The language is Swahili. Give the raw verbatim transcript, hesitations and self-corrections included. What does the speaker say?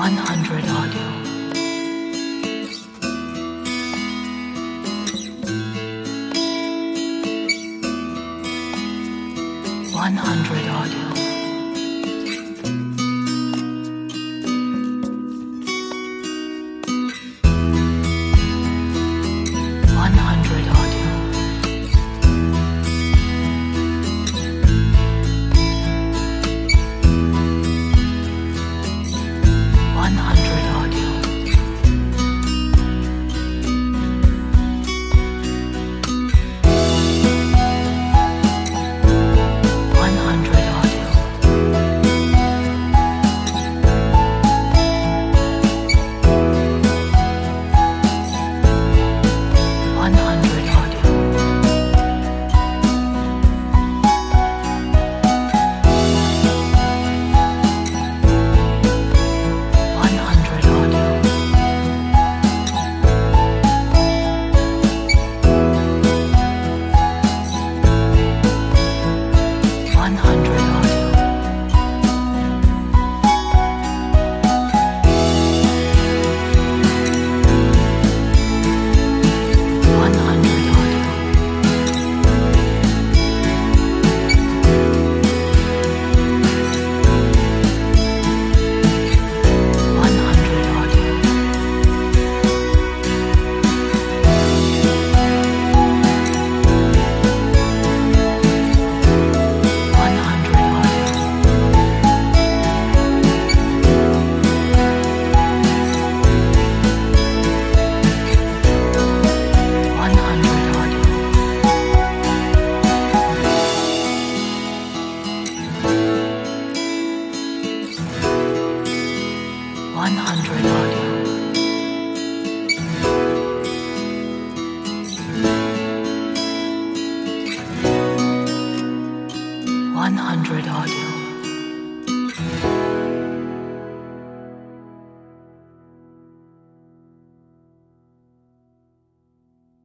one hundred audio. one hundred audio. one hundred audio. one hundred audio. one hundred audio. one hundred audio. one hundred audio. one hundred audio. one hundred audio. one hundred audio. one hundred audio. one hundred audio. one hundred audio. one hundred audio.